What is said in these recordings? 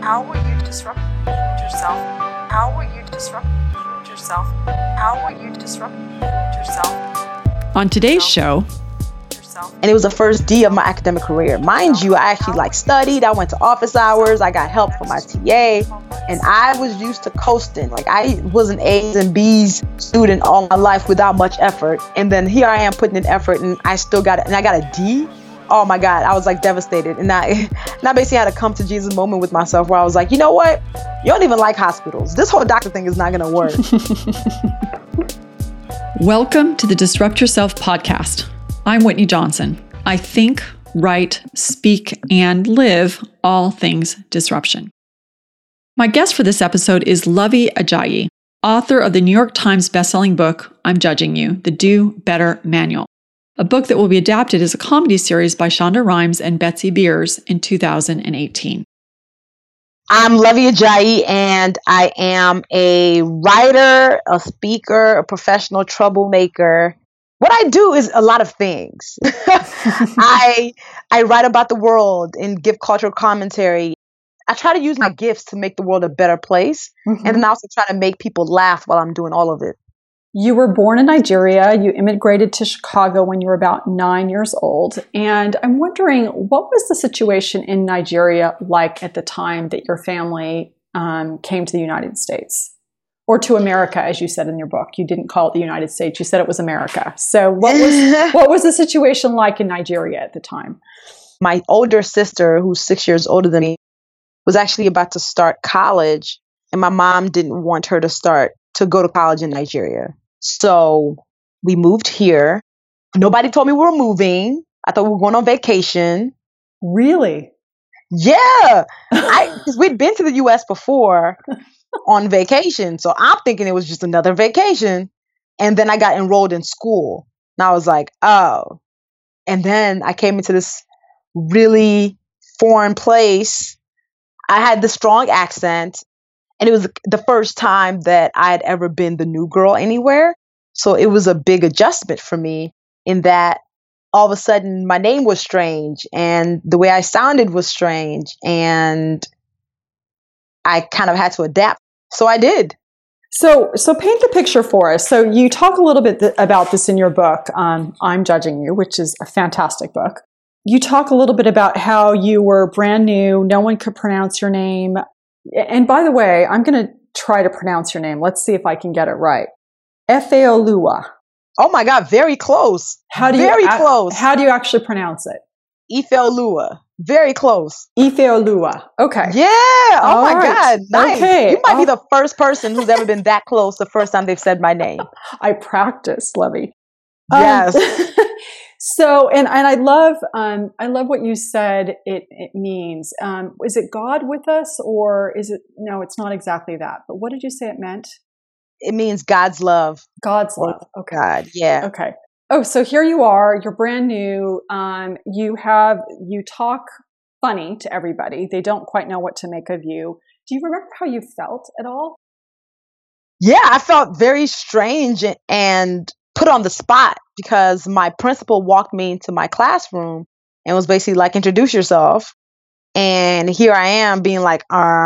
How will you disrupt yourself? How will you disrupt yourself? How will you disrupt yourself? On today's show, and it was the first D of my academic career. Mind you, I actually studied. I went to office hours. I got help from my TA, and I was used to coasting. I was an A's and B's student all my life without much effort. And then here I am putting in effort, and I still got it. And I got a D. Oh my God, I was devastated. And I basically had a come to Jesus moment with myself where I was like, you know what? You don't even like hospitals. This whole doctor thing is not going to work. Welcome to the Disrupt Yourself podcast. I'm Whitney Johnson. I think, write, speak, and live all things disruption. My guest for this episode is Luvvie Ajayi, author of the New York Times bestselling book, I'm Judging You, The Do Better Manual, a book that will be adapted as a comedy series by Shonda Rhimes and Betsy Beers in 2018. I'm Luvvie Ajayi, and I am a writer, a speaker, a professional troublemaker. What I do is a lot of things. I write about the world and give cultural commentary. I try to use my gifts to make the world a better place. Mm-hmm. And then I also try to make people laugh while I'm doing all of it. You were born in Nigeria. You immigrated to Chicago when you were about 9 years old. And I'm wondering, what was the situation in Nigeria like at the time that your family came to the United States? Or to America, as you said in your book. You didn't call it the United States. You said it was America. So what was the situation like in Nigeria at the time? My older sister, who's 6 years older than me, was actually about to start college. And my mom didn't want her to go to college in Nigeria. So we moved here. Nobody told me we were moving. I thought we were going on vacation. Really? Yeah. Because we'd been to the U.S. before on vacation. So I'm thinking it was just another vacation. And then I got enrolled in school. And I was like, oh. And then I came into this really foreign place. I had the strong accent. And it was the first time that I had ever been the new girl anywhere. So it was a big adjustment for me in that all of a sudden my name was strange and the way I sounded was strange. And I kind of had to adapt. So I did. So paint the picture for us. So you talk a little bit about this in your book, I'm Judging You, which is a fantastic book. You talk a little bit about how you were brand new. No one could pronounce your name. And by the way, I'm going to try to pronounce your name. Let's see if I can get it right. Ifeoluwa. Oh my God, very close. Close. How do you actually pronounce it? Ifeoluwa. Very close. Ifeoluwa. Okay. Yeah. Oh all my right. God. Nice. Okay. You might be the first person who's ever been that close the first time they've said my name. I practiced, Luvvie. Yes. So, and I love what you said it means. Is it God with us, or is it, no, it's not exactly that, but what did you say it meant? It means God's love. God's love. Okay. God. Yeah. Okay. Oh, so here you are, you're brand new. You talk funny to everybody. They don't quite know what to make of you. Do you remember how you felt at all? Yeah, I felt very strange and put on the spot because my principal walked me into my classroom and was basically like, introduce yourself. And here I am being like,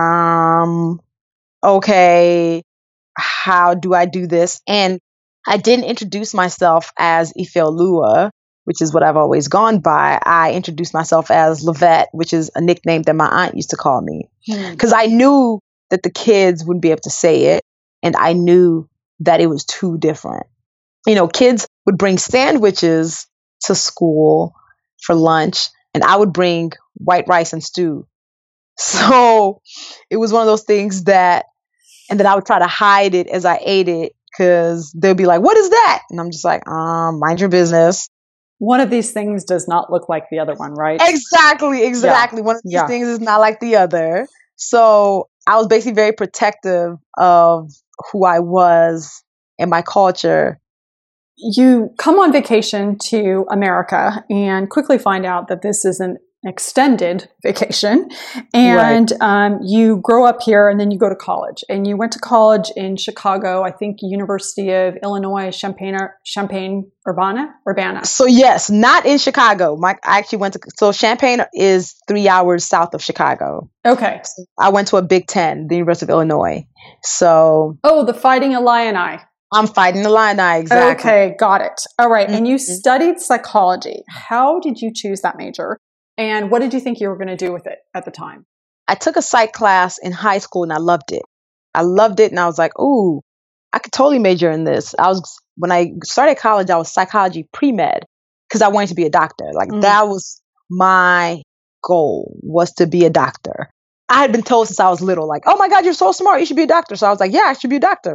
okay, how do I do this? And I didn't introduce myself as Ifeoluwa, which is what I've always gone by. I introduced myself as Lavette, which is a nickname that my aunt used to call me. Because I knew that the kids wouldn't be able to say it. And I knew that it was too different. You know, kids would bring sandwiches to school for lunch, and I would bring white rice and stew. So it was one of those things and then I would try to hide it as I ate it because they'd be like, what is that? And I'm just like, mind your business. One of these things does not look like the other one, right? Exactly. Yeah. One of these things is not like the other. So I was basically very protective of who I was and my culture. You come on vacation to America and quickly find out that this isn't extended vacation, and you grow up here, and then you go to college, and you went to college in Chicago, I think University of Illinois, Champaign-Urbana. So yes, not in Chicago. I actually went to, so Champaign is 3 hours south of Chicago. Okay. So I went to a Big Ten, the University of Illinois. So. Oh, the Fighting Illini. I'm Fighting Illini, exactly. Okay, got it. All right, and you studied psychology. How did you choose that major? And what did you think you were going to do with it at the time? I took a psych class in high school and I loved it. And I was like, ooh, I could totally major in this. When I started college, I was psychology pre-med because I wanted to be a doctor. Like that was my goal, was to be a doctor. I had been told since I was little, like, oh my God, you're so smart. You should be a doctor. So I was like, yeah, I should be a doctor.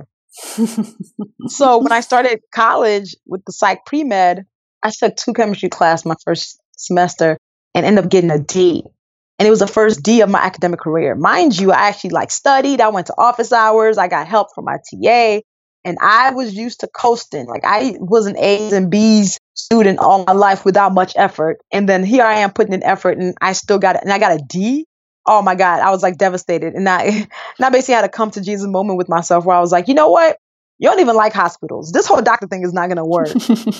So when I started college with the psych pre-med, I took 2 chemistry classes my first semester and ended up getting a D. And it was the first D of my academic career. Mind you, I actually studied. I went to office hours. I got help from my TA. And I was used to coasting. Like I was an A's and B's student all my life without much effort. And then here I am putting in effort and I still got it. And I got a D. Oh my God. I was devastated. And I basically had a come to Jesus moment with myself where I was like, you know what? You don't even like hospitals. This whole doctor thing is not going to work.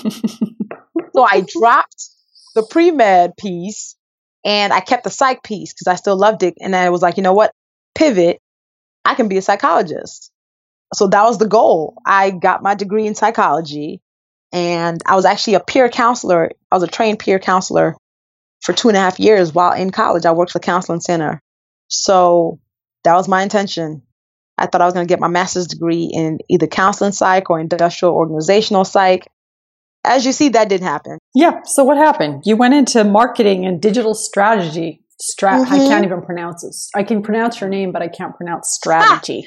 So I dropped the pre-med piece and I kept the psych piece because I still loved it. And I was like, you know what? Pivot. I can be a psychologist. So that was the goal. I got my degree in psychology and I was actually a peer counselor. I was a trained peer counselor for 2.5 years while in college. I worked for the counseling center. So that was my intention. I thought I was going to get my master's degree in either counseling psych or industrial organizational psych. As you see, that didn't happen. Yeah. So what happened? You went into marketing and digital strategy. I can't even pronounce this. I can pronounce your name, but I can't pronounce strategy.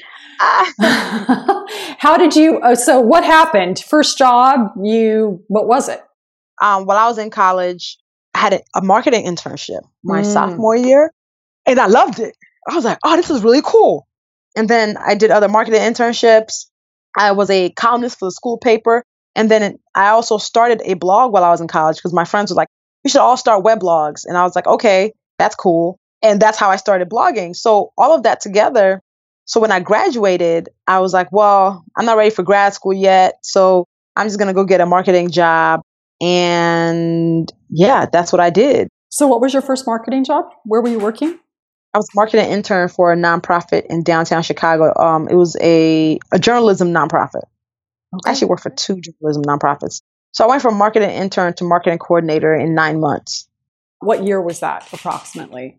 How did you? So what happened? First job? What was it? While I was in college, I had a marketing internship my sophomore year, and I loved it. I was like, oh, this is really cool. And then I did other marketing internships. I was a columnist for the school paper. And then I also started a blog while I was in college because my friends were like, we should all start weblogs. And I was like, okay, that's cool. And that's how I started blogging. So all of that together. So when I graduated, I was like, well, I'm not ready for grad school yet. So I'm just going to go get a marketing job. And yeah, that's what I did. So what was your first marketing job? Where were you working? I was a marketing intern for a nonprofit in downtown Chicago. It was a journalism nonprofit. Okay. I actually worked for 2 journalism nonprofits. So I went from marketing intern to marketing coordinator in 9 months. What year was that approximately?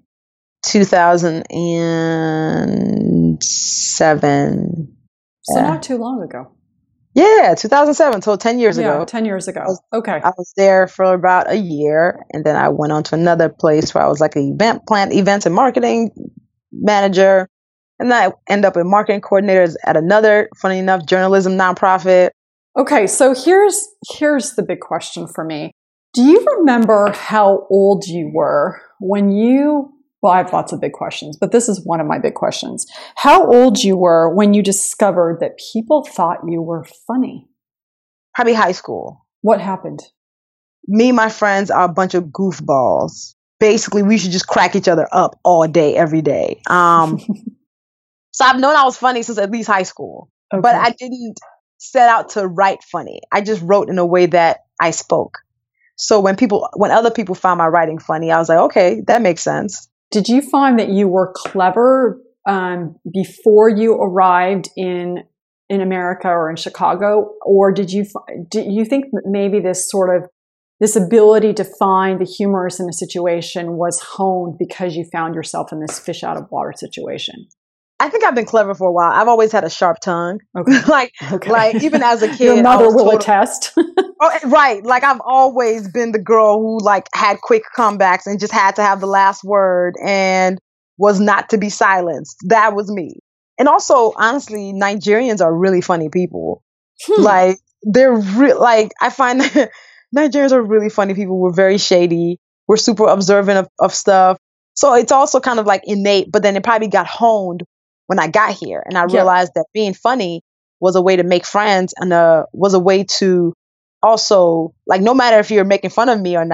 2007. So not too long ago. Yeah, 2007. So 10 years ago. Yeah, 10 years ago. Okay. I was there for about a year. And then I went on to another place where I was like an events and marketing manager. And then I ended up in marketing coordinators at another, funny enough, journalism nonprofit. Okay, so here's the big question for me. Do you remember how old you were when well, I have lots of big questions, but this is one of my big questions. How old you were when you discovered that people thought you were funny? Probably high school. What happened? Me and my friends are a bunch of goofballs. Basically, we should just crack each other up all day, every day. So I've known I was funny since at least high school, but I didn't set out to write funny. I just wrote in a way that I spoke. So when other people found my writing funny, I was like, okay, that makes sense. Did you find that you were clever before you arrived in America or in Chicago, or do you think that maybe this ability to find the humorous in a situation was honed because you found yourself in this fish out of water situation? I think I've been clever for a while. I've always had a sharp tongue. Okay. like even as a kid, your mother will attest. Right. Like I've always been the girl who had quick comebacks and just had to have the last word and was not to be silenced. That was me. And also, honestly, Nigerians are really funny people. They're I find that Nigerians are really funny people. We're very shady. We're super observant of stuff. So it's also kind of innate, but then it probably got honed when I got here. And I realized that being funny was a way to make friends and was a way to also, no matter if you're making fun of me or not,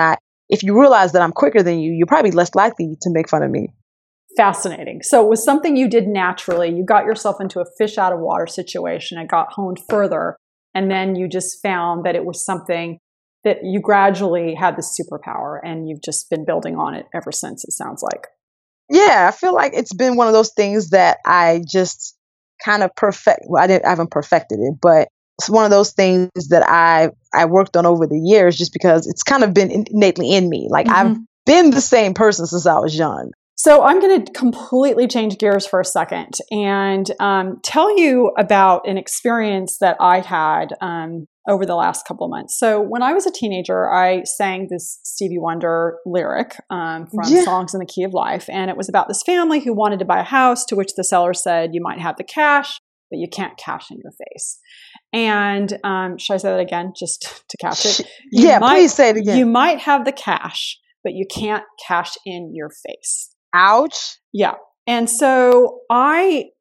if you realize that I'm quicker than you, you're probably less likely to make fun of me. Fascinating. So it was something you did naturally. You got yourself into a fish out of water situation and got honed further. And then you just found that it was something that you gradually had this superpower, and you've just been building on it ever since, it sounds like. Yeah, I feel like it's been one of those things that I just kind of I haven't perfected it, but it's one of those things that I worked on over the years, just because it's kind of been innately in me. Like I've been the same person since I was young. So I'm going to completely change gears for a second and tell you about an experience that I had over the last couple of months. So when I was a teenager, I sang this Stevie Wonder lyric from Songs in the Key of Life. And it was about this family who wanted to buy a house, to which the seller said, you might have the cash, but you can't cash in your face. And should I say that again, just to catch it? Please say it again. You might have the cash, but you can't cash in your face. Ouch. Yeah. And so I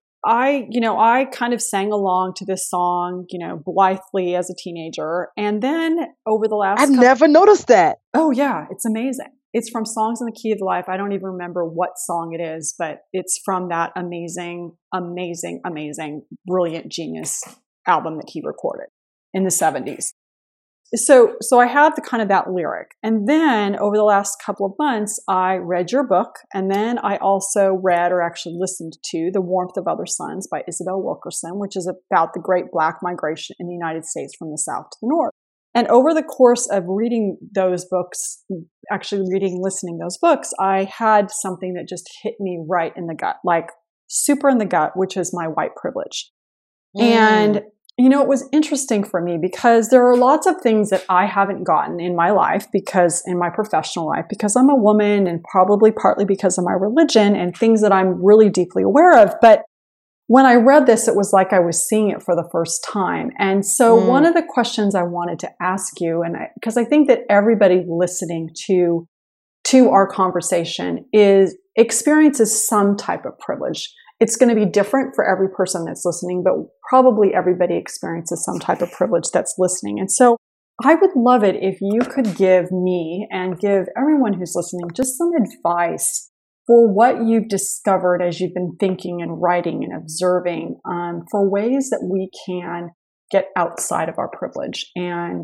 kind of sang along to this song, blithely as a teenager. And then over the last I've never noticed that. Oh yeah, it's amazing. It's from Songs in the Key of Life. I don't even remember what song it is, but it's from that amazing, amazing, amazing, brilliant genius album that he recorded in the 70s. So I had that lyric. And then over the last couple of months, I read your book. And then I also read, or actually listened to, The Warmth of Other Suns by Isabel Wilkerson, which is about the Great Black Migration in the United States from the South to the North. And over the course of reading those books, listening those books, I had something that just hit me right in the gut, like super in the gut, which is my white privilege. And it was interesting for me because there are lots of things that I haven't gotten in my life, because in my professional life, because I'm a woman, and probably partly because of my religion, and things that I'm really deeply aware of. But when I read this, it was like I was seeing it for the first time. And so one of the questions I wanted to ask you, because I think that everybody listening to our conversation experiences some type of privilege. It's going to be different for every person that's listening, but probably everybody experiences some type of privilege that's listening. And so I would love it if you could give me and give everyone who's listening just some advice for what you've discovered as you've been thinking and writing and observing, for ways that we can get outside of our privilege and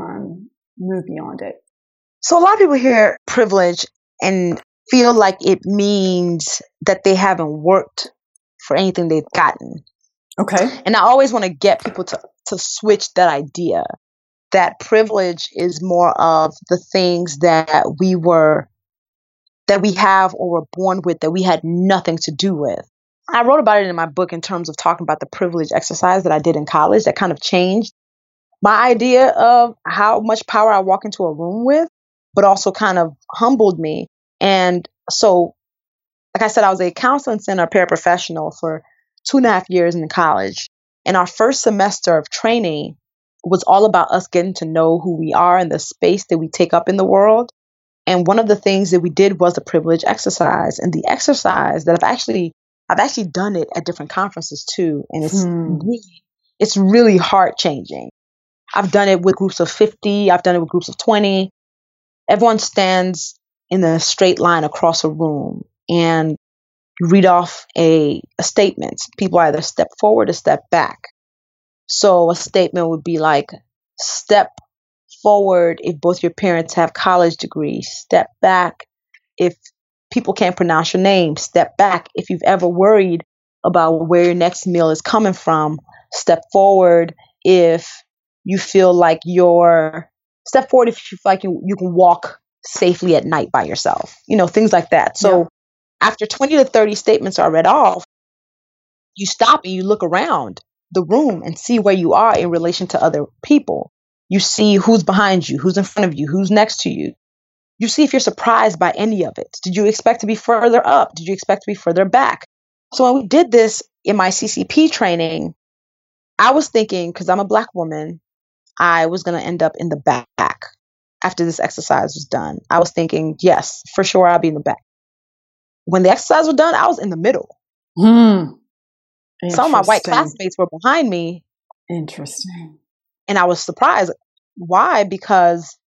move beyond it. So a lot of people hear privilege and feel like it means that they haven't worked for anything they've gotten. Okay. And I always want to get people to switch that idea, that privilege is more of the things that we have or were born with, that we had nothing to do with. I wrote about it in my book in terms of talking about the privilege exercise that I did in college that kind of changed my idea of how much power I walk into a room with, but also kind of humbled me. And so, like I said, I was a counseling center paraprofessional for 2.5 years in college. And our first semester of training was all about us getting to know who we are and the space that we take up in the world. And one of the things that we did was the privilege exercise. And the exercise that I've actually done it at different conferences too. And it's really heart changing. I've done it with groups of 50. I've done it with groups of 20. Everyone stands in a straight line across a room, and you read off a statement. People either step forward or step back. So a statement would be like, step forward if both your parents have college degrees. Step back if people can't pronounce your name. Step back if you've ever worried about where your next meal is coming from. Step forward if you feel like step forward if you feel like you can walk safely at night by yourself. Things like that. So after 20 to 30 statements are read off, you stop and you look around the room and see where you are in relation to other people. You see who's behind you, who's in front of you, who's next to you. You see if you're surprised by any of it. Did you expect to be further up? Did you expect to be further back? So when we did this in my CCP training, I was thinking, because I'm a Black woman, I was going to end up in the back after this exercise was done. I was thinking, yes, for sure, I'll be in the back. When the exercise was done, I was in the middle. Some of my white classmates were behind me. Interesting. And I was surprised. Why? Because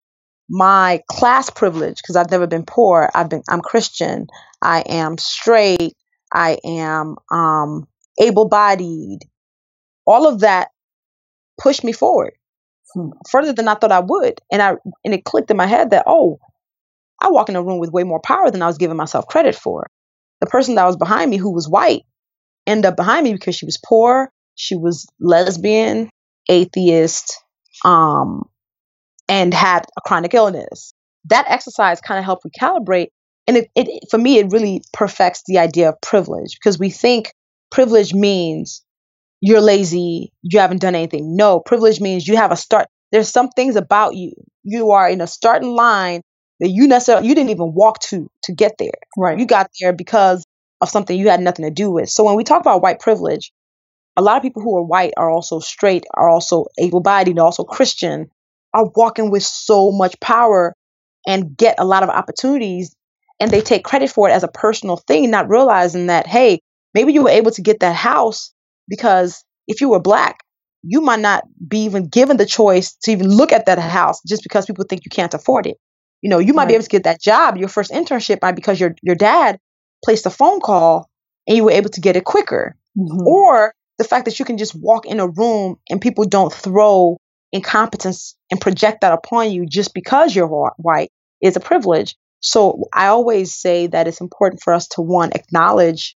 my class privilege, because I've never been poor. I'm Christian. I am straight. I am able-bodied. All of that pushed me forward further than I thought I would. And it clicked in my head that, I walk in a room with way more power than I was giving myself credit for. The person that was behind me, who was white, ended up behind me because she was poor, she was lesbian, atheist, and had a chronic illness. That exercise kind of helped recalibrate. And it for me, it really perfects the idea of privilege, because we think privilege means you're lazy, you haven't done anything. No, privilege means you have a start. There's some things about you. You are in a starting line that you didn't even walk to get there. Right. You got there because of something you had nothing to do with. So when we talk about white privilege, a lot of people who are white are also straight, are also able-bodied, also Christian, are walking with so much power and get a lot of opportunities, and they take credit for it as a personal thing, not realizing that, hey, maybe you were able to get that house because if you were Black, you might not be even given the choice to even look at that house just because people think you can't afford it. You might be able to get that job, your first internship, might because your dad placed a phone call and you were able to get it quicker. Mm-hmm. Or the fact that you can just walk in a room and people don't throw incompetence and project that upon you just because you're white is a privilege. So I always say that it's important for us to, one, acknowledge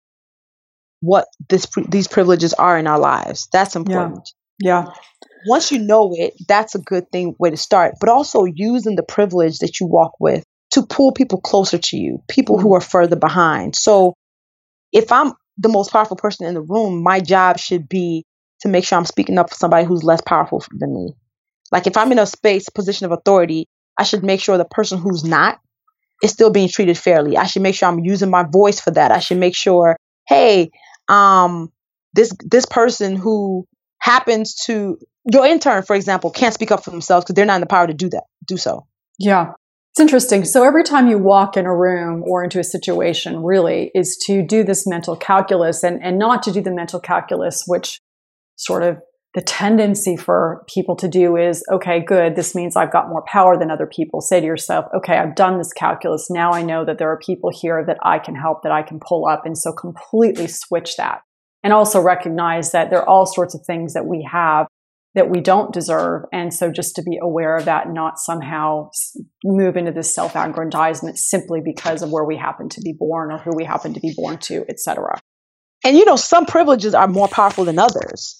what these privileges are in our lives. That's important. Yeah. Once you know it, that's a good way to start. But also using the privilege that you walk with to pull people closer to you, people who are further behind. So if I'm the most powerful person in the room, my job should be to make sure I'm speaking up for somebody who's less powerful than me. Like if I'm in a position of authority, I should make sure the person who's not is still being treated fairly. I should make sure I'm using my voice for that. I should make sure, hey, this person who happens to, your intern, for example, can't speak up for themselves because they're not in the power to do so. Yeah. It's interesting. So every time you walk in a room or into a situation, really, is to do this mental calculus and not to do the mental calculus, which sort of the tendency for people to do is, okay, good, this means I've got more power than other people. Say to yourself, okay, I've done this calculus. Now I know that there are people here that I can help, that I can pull up. And so completely switch that. And also recognize that there are all sorts of things that we have that we don't deserve. And so just to be aware of that, not somehow move into this self-aggrandizement simply because of where we happen to be born or who we happen to be born to, et cetera. And, some privileges are more powerful than others.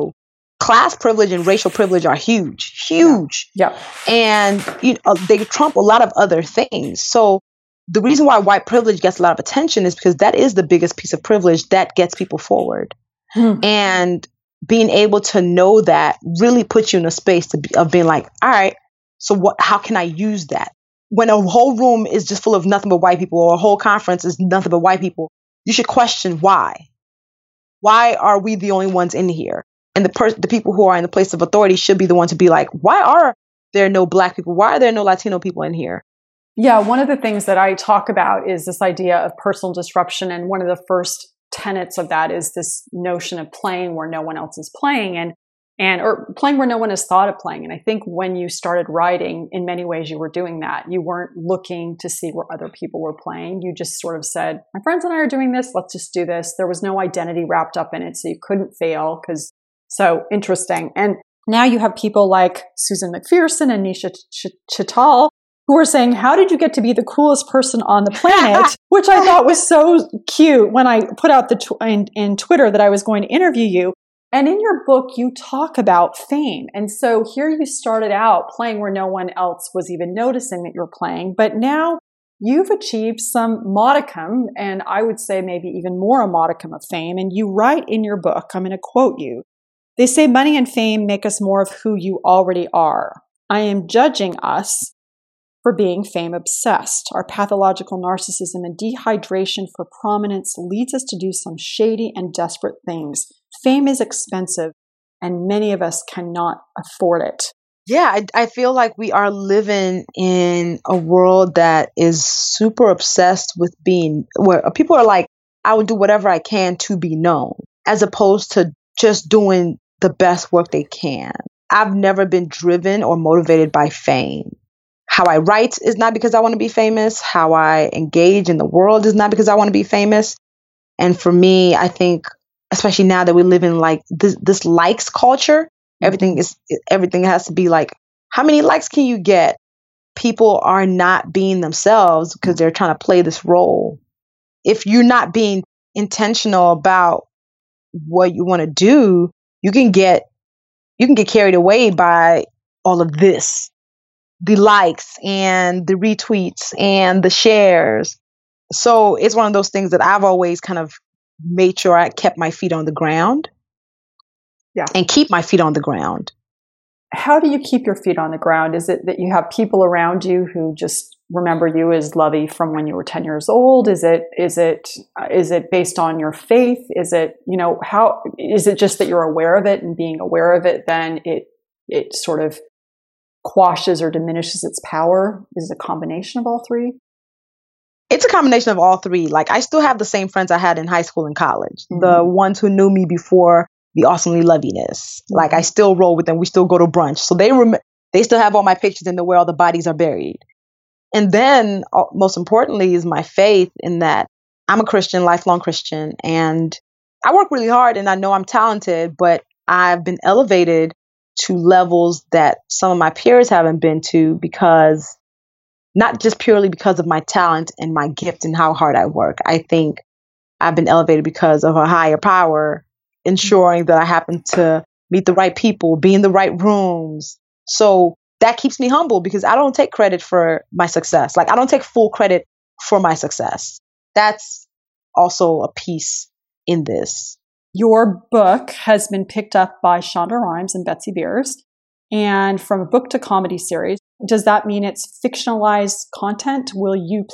Class privilege and racial privilege are huge. Yeah. And, they trump a lot of other things. So the reason why white privilege gets a lot of attention is because that is the biggest piece of privilege that gets people forward. And being able to know that really puts you in a space of being like, all right, so how can I use that? When a whole room is just full of nothing but white people, or a whole conference is nothing but white people, you should question why. Why are we the only ones in here? And the people who are in the place of authority should be the ones to be like, why are there no Black people? Why are there no Latino people in here? Yeah, one of the things that I talk about is this idea of personal disruption. And one of the first tenets of that is this notion of playing where no one else is playing or playing where no one has thought of playing. And I think when you started writing, in many ways you were doing that. You weren't looking to see where other people were playing. You just sort of said, my friends and I are doing this. Let's just do this. There was no identity wrapped up in it. So you couldn't fail so interesting. And now you have people like Susan McPherson and Nisha Chittal who are saying, how did you get to be the coolest person on the planet? Which I thought was so cute when I put out in Twitter that I was going to interview you. And in your book, you talk about fame. And so here you started out playing where no one else was even noticing that you're playing. But now you've achieved some modicum, and I would say maybe even more a modicum of fame. And you write in your book, I'm going to quote you, they say money and fame make us more of who you already are. I am judging us for being fame obsessed. Our pathological narcissism and dehydration for prominence leads us to do some shady and desperate things. Fame is expensive, and many of us cannot afford it. Yeah, I feel like we are living in a world that is super obsessed with where people are like, I will do whatever I can to be known, as opposed to just doing the best work they can. I've never been driven or motivated by fame. How I write is not because I want to be famous. How I engage in the world is not because I want to be famous. And for me, I think, especially now that we live in like this likes culture, everything has to be like, how many likes can you get? People are not being themselves because they're trying to play this role. If you're not being intentional about what you want to do, you can get carried away by all of this, the likes and the retweets and the shares. So it's one of those things that I've always kind of made sure I kept my feet on the ground. Yeah. And keep my feet on the ground. How do you keep your feet on the ground? Is it that you have people around you who just remember you as Lovey from when you were 10 years old? Is it based on your faith? Is it, how is it just that you're aware of it, and being aware of it, then it sort of quashes or diminishes its power? Is it a combination of all three? It's a combination of all three. Like, I still have the same friends I had in high school and college. Mm-hmm. The ones who knew me before the Awesomely Loviness. Mm-hmm. Like, I still roll with them. We still go to brunch. So they still have all my pictures and know where all the bodies are buried. And then, most importantly, is my faith in that I'm a Christian, lifelong Christian. And I work really hard, and I know I'm talented, but I've been elevated to levels that some of my peers haven't been to, because not just purely because of my talent and my gift and how hard I work. I think I've been elevated because of a higher power ensuring that I happen to meet the right people, be in the right rooms. So that keeps me humble, because I don't take credit for my success. Like, I don't take full credit for my success. That's also a piece in this. Your book has been picked up by Shonda Rhimes and Betsy Beers. And from a book to comedy series, does that mean it's fictionalized content? Will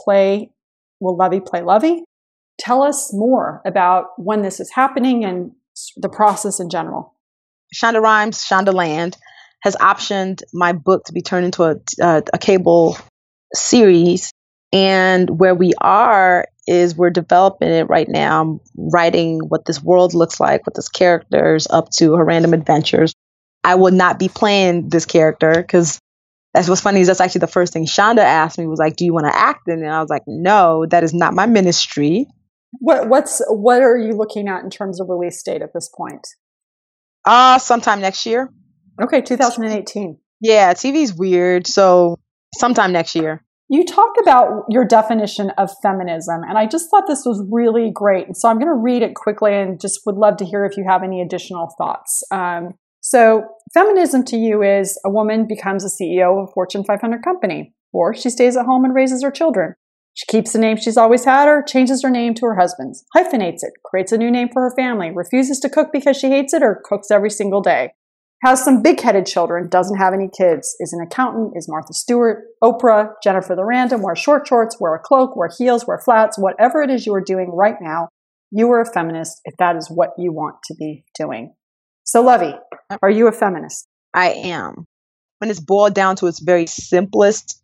Lovey play Lovey? Tell us more about when this is happening and the process in general. Shonda Rhimes, Shondaland, has optioned my book to be turned into a cable series. And where we are is we're developing it right now. I'm writing what this world looks like, what this character is up to, her random adventures. I will not be playing this character, because that's what's funny is that's actually the first thing Shonda asked me was like, do you want to act in it? And I was like, no, that is not my ministry. What are you looking at in terms of release date at this point? Sometime next year. Okay, 2018. Yeah, TV's weird. So sometime next year. You talked about your definition of feminism, and I just thought this was really great. And so I'm going to read it quickly and just would love to hear if you have any additional thoughts. So feminism to you is a woman becomes a CEO of a Fortune 500 company, or she stays at home and raises her children. She keeps the name she's always had, or changes her name to her husband's, hyphenates it, creates a new name for her family, refuses to cook because she hates it, or cooks every single day. Has some big-headed children, doesn't have any kids, is an accountant, is Martha Stewart, Oprah, Jennifer the Random, wear short shorts, wear a cloak, wear heels, wear flats, whatever it is you are doing right now, you are a feminist if that is what you want to be doing. So, Lovey, are you a feminist? I am. When it's boiled down to its very simplest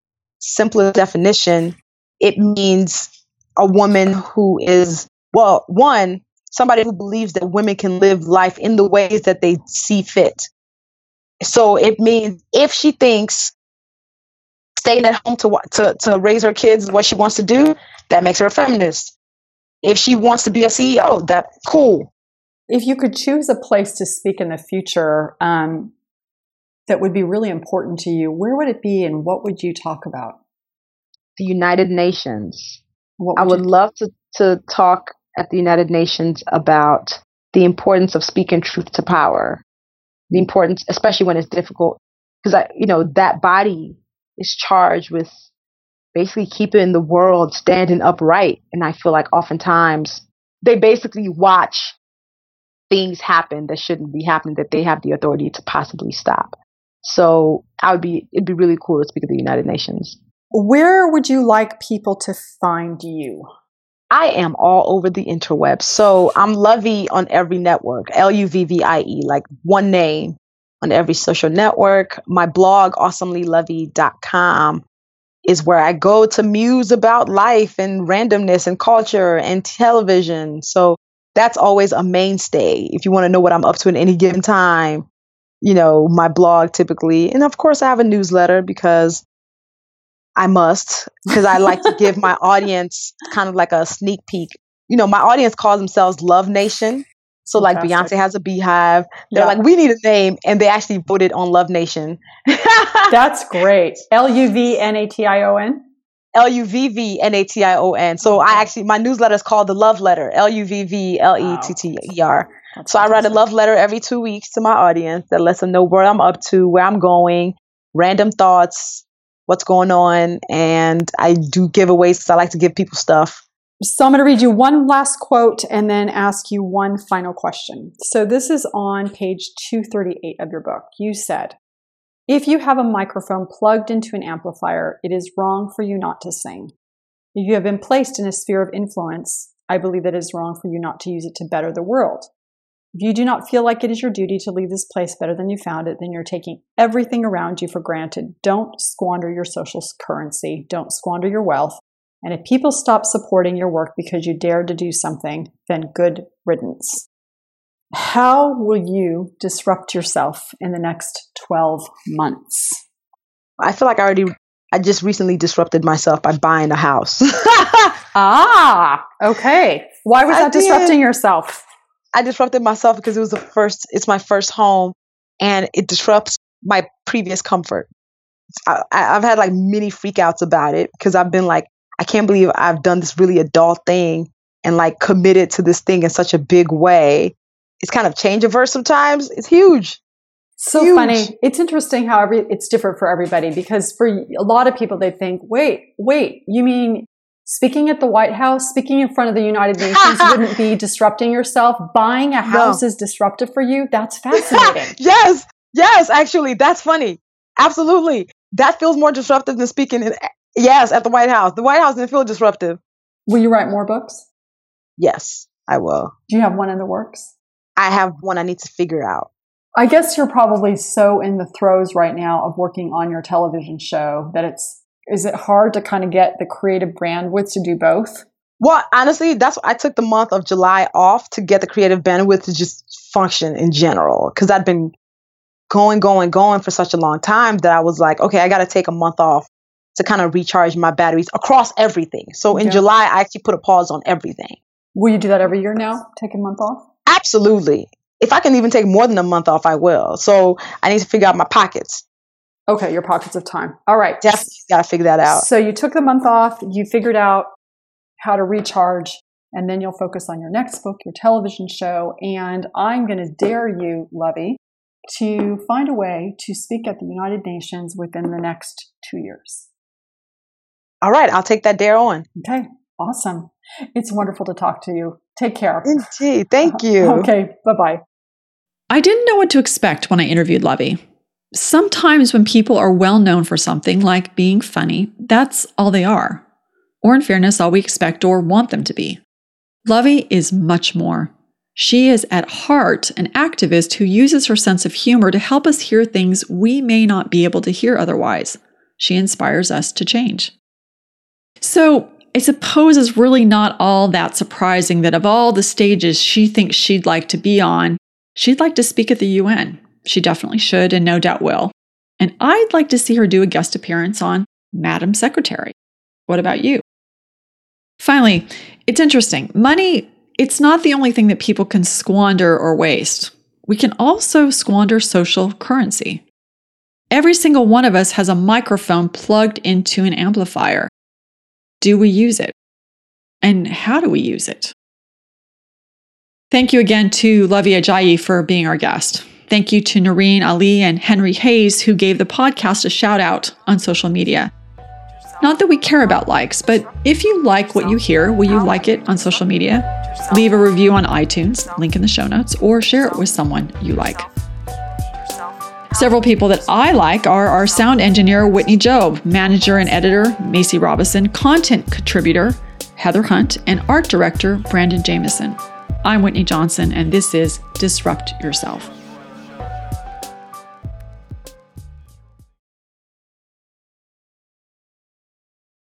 definition, it means a woman who is, somebody who believes that women can live life in the ways that they see fit. So it means if she thinks staying at home to raise her kids is what she wants to do, that makes her a feminist. If she wants to be a CEO, that's cool. If you could choose a place to speak in the future that would be really important to you, where would it be and what would you talk about? The United Nations. I would love to talk at the United Nations about the importance of speaking truth to power. The importance, especially when it's difficult, because that body is charged with basically keeping the world standing upright. And I feel like oftentimes they basically watch things happen that shouldn't be happening, that they have the authority to possibly stop. So it'd be really cool to speak at the United Nations. Where would you like people to find you? I am all over the interwebs. So I'm Lovey on every network, Luvvie, like one name on every social network. My blog, awesomelylovey.com, is where I go to muse about life and randomness and culture and television. So that's always a mainstay. If you want to know what I'm up to at any given time, my blog typically. And of course, I have a newsletter because I must, because I like to give my audience kind of like a sneak peek. You know, my audience calls themselves Love Nation. So like Beyonce has a beehive. They're like, we need a name. And they actually voted on Love Nation. That's great. LUVNATION? LUVVNATION. So my newsletter is called The Love Letter, LUVVLETTER. So I write a love letter every 2 weeks to my audience that lets them know what I'm up to, where I'm going, random thoughts, what's going on. And I do giveaways because I like to give people stuff. So I'm going to read you one last quote and then ask you one final question. So this is on page 238 of your book. You said, if you have a microphone plugged into an amplifier, it is wrong for you not to sing. If you have been placed in a sphere of influence, I believe that it is wrong for you not to use it to better the world. If you do not feel like it is your duty to leave this place better than you found it, then you're taking everything around you for granted. Don't squander your social currency. Don't squander your wealth. And if people stop supporting your work because you dared to do something, then good riddance. How will you disrupt yourself in the next 12 months? I feel like I just recently disrupted myself by buying a house. Okay. Why was that disrupting yourself? I disrupted myself because it's my first home, and it disrupts my previous comfort. I've had like many freakouts about it because I've been like, I can't believe I've done this really adult thing and like committed to this thing in such a big way. It's kind of change averse sometimes. It's huge. So huge. Funny. It's interesting how it's different for everybody, because for a lot of people, they think, wait, you mean speaking at the White House, speaking in front of the United Nations wouldn't be disrupting yourself? Buying a house is disruptive for you? That's fascinating. Yes, actually, that's funny. Absolutely. That feels more disruptive than speaking at the White House. The White House didn't feel disruptive. Will you write more books? Yes, I will. Do you have one in the works? I have one I need to figure out. I guess you're probably so in the throes right now of working on your television show that is it hard to kind of get the creative bandwidth to do both? Well, honestly, I took the month of July off to get the creative bandwidth to just function in general, because I'd been going for such a long time that I was like, okay, I got to take a month off to kind of recharge my batteries across everything. So in July, I actually put a pause on everything. Will you do that every year now? Take a month off? Absolutely. If I can even take more than a month off, I will. So I need to figure out my pockets. Okay, your pockets of time. All right. Definitely got to figure that out. So you took the month off, you figured out how to recharge, and then you'll focus on your next book, your television show. And I'm going to dare you, Lovey, to find a way to speak at the United Nations within the next 2 years. All right, I'll take that dare on. Okay, awesome. It's wonderful to talk to you. Take care. Indeed. Thank you. Okay, bye-bye. I didn't know what to expect when I interviewed Lovey. Sometimes when people are well known for something, like being funny, that's all they are. Or in fairness, all we expect or want them to be. Lovey is much more. She is at heart an activist who uses her sense of humor to help us hear things we may not be able to hear otherwise. She inspires us to change. So I suppose it's really not all that surprising that of all the stages she thinks she'd like to be on, she'd like to speak at the UN. She definitely should and no doubt will. And I'd like to see her do a guest appearance on Madam Secretary. What about you? Finally, it's interesting. Money, it's not the only thing that people can squander or waste. We can also squander social currency. Every single one of us has a microphone plugged into an amplifier. Do we use it? And how do we use it? Thank you again to Lovey Ajayi for being our guest. Thank you to Noreen Ali and Henry Hayes, who gave the podcast a shout out on social media. Not that we care about likes, but if you like what you hear, will you like it on social media? Leave a review on iTunes, link in the show notes, or share it with someone you like. Several people that I like are our sound engineer, Whitney Job, manager and editor, Macy Robison, content contributor, Heather Hunt, and art director, Brandon Jameson. I'm Whitney Johnson, and this is Disrupt Yourself.